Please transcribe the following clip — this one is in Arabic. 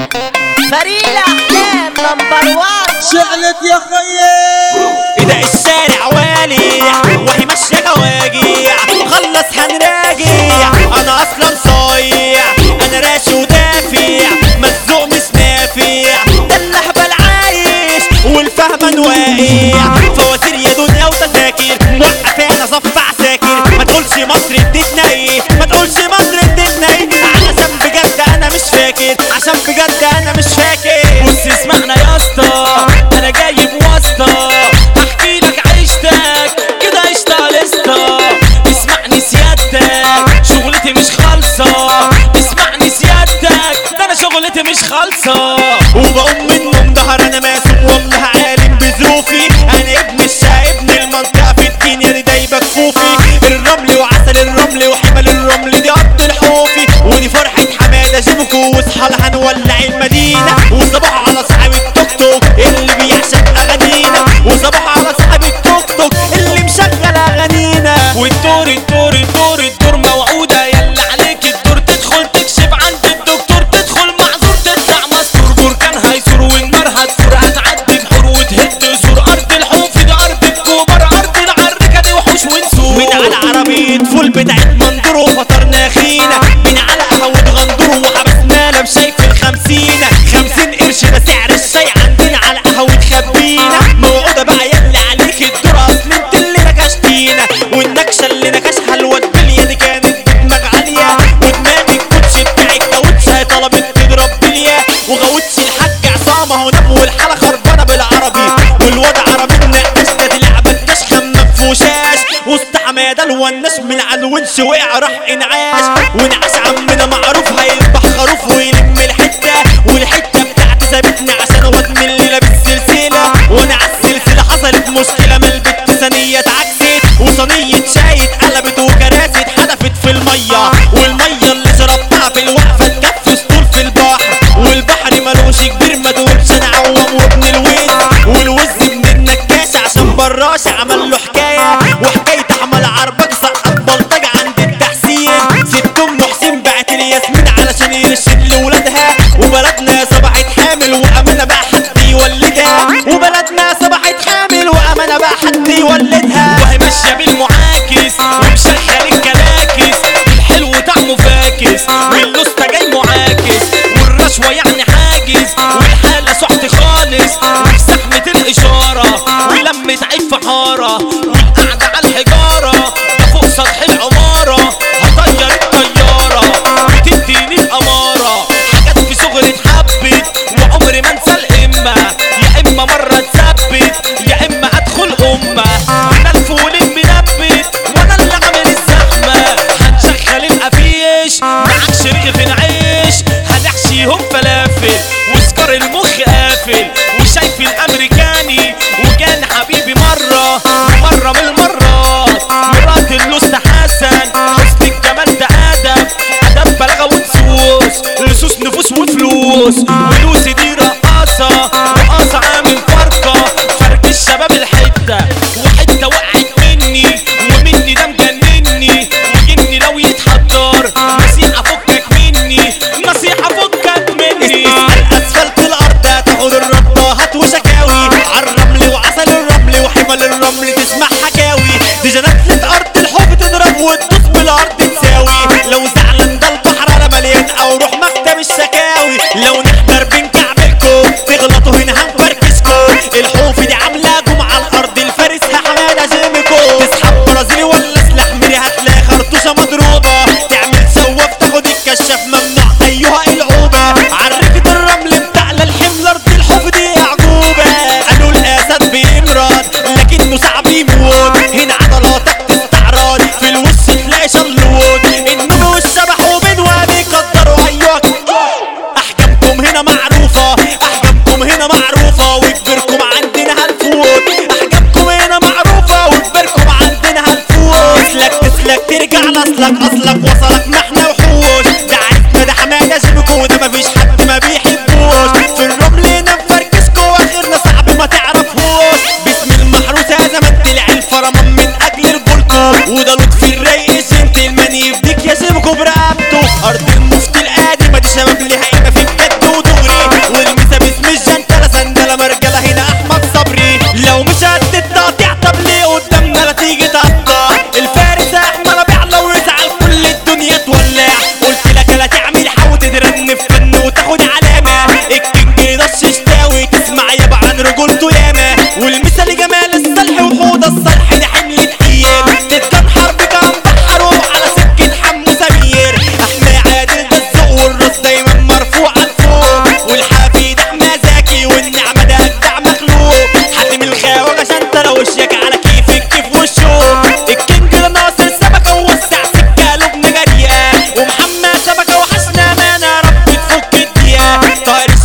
فريق الاحلام نمبر 1. شغلت يا خيي ايده الشارع والي وهي ماشيه جواجيع خلص هنراجع انا اصلا صايع انا راشي ودافع مزوق مش نافع ده اللهبل عايش والفهمان واقع فواتير يا دنيا وتذاكر موقفانا صف عساكر ما تقولش مصر اديتنا ايه ما تقولش مصر اديتنا ايه عشان بجد انا مش فاكر عشان بجد انا مش فاكر بص اسمعنا يا اسطى انا جايب واسطه احكي لك عيشتك كده قشطه لسطه اسمعني سيادتك شغلتي مش خالصه اسمعني سيادتك ده انا شغلتي مش خالصه وبقوم من النوم ظهر انا ماسك والله عالم بظروفي انا ابن الشقا ابن المنطقه في الدين يا دايبه كفوفي الرمل وعسل الرمل وحمل الرمل دي ارض الحوفي ودي فرحه حماده جيبكو واصحى هنولع المدينه وصباح على صاحب التوك توك اللي بيعشق اغانينا وصباح على صاحب التوك توك اللي مشغل اغانينا والدور موعوده يلا عليك الدور تدخل تكشف عند الدكتور تدخل معذور تطلع مستور بركان هيسور والنار هتفور هتعدي بحور وتهد سور ارض الحوف دي ارض الكوبر ارض العركه دي وحوش ونسور من على عربيه فول بتاعت مندور وفطرنا اخينا من على قهوه غندور وحبسنا بشاي في ال50 50 قرش ده سعر الشاي عندنا على قهوه خبينا موعوده بقى يلا عليك الدور اصل انت اللي نكشتينا والنكشه اللي نكشها الواد بليه دي كانت دماغ عاليه ودماغ الكوتش بتاع الكاوتش هي طلبت تضرب بليه وغوتش الحاج عصام اهو نام والحاله خربانه بالعربي والواد عربي النقاش ده دي لعبه كشخه مفوشاش وسط حماده الوناش من على الونش وقع راح انعاش وانعاش عمنا معروف هيذبح خروف ويلم الحته والحته بتاعتي سابتني عشان واد من اللي لابس سلسله وانا على السلسله حصلت مشكله من البت ثانيه اتعكست وصينيه شاي اتقلبت وكراسي اتحدفت في الميه والميه اللي شربتها في الوقفه تكفي سطول في البحر والبحر ملوش كبير ما دولش انا عوام وابن الوز والوز من النكاشه عشان براش عمل له حكايه وحكايه احمد عربك سقط بلطج عند التحسين ست ام حسين بعت الياسمين علشان يرشد لولادها وبلدنا صبحت حامل وامانه بقى حد يولدها وبلدنا صبحت حامل وامانه بقى حد يولدها وهي ماشيه بالمعاكس ومشغل الكلاكس الحلو طعمه فاكس واللوسته جاي معاكس والرشوه يعني حاجز والحاله سحت خالص وفي زحمه الاشاره ولمت عيب في حاره والقعده على الحجاره ده فوق سطح العماره هطير الطياره وتديني الاماره حاجات في صغري اتحبت وعمري ما انسى الامه يا اما مره اتثبت يا اما ادخل امه وانا الفول المنبت وانا اللي عامل الزحمه هنشغل القفيش معاك شريك العيش هنحشيهم فلافل وسكر المخ قافل وشايف الامريكاني وكان حبيبي مره ومره من المرات مرات اللوست حسن حسن الجمال ده ادب بلاغه ونسوس لصوص نفوس وفلوس ولوسي دي رقاصه عامل فرق الشباب الحته وحته وقعت مني ومني ده مجنني وجني لو يتحضر نصيحه فكك مني نصيحه فكك مني اسفلت الارض هتاخد الرده هات وشكاوي عالرمل وعسل الرمل وحمل الرمل تسمع حكاوي دي جنات ارض الحب تضرب وتدوس بالارض تساوي لو زعلان ده البحر انا مليان او روح مكتب الشكاوي لو نحضر طاهر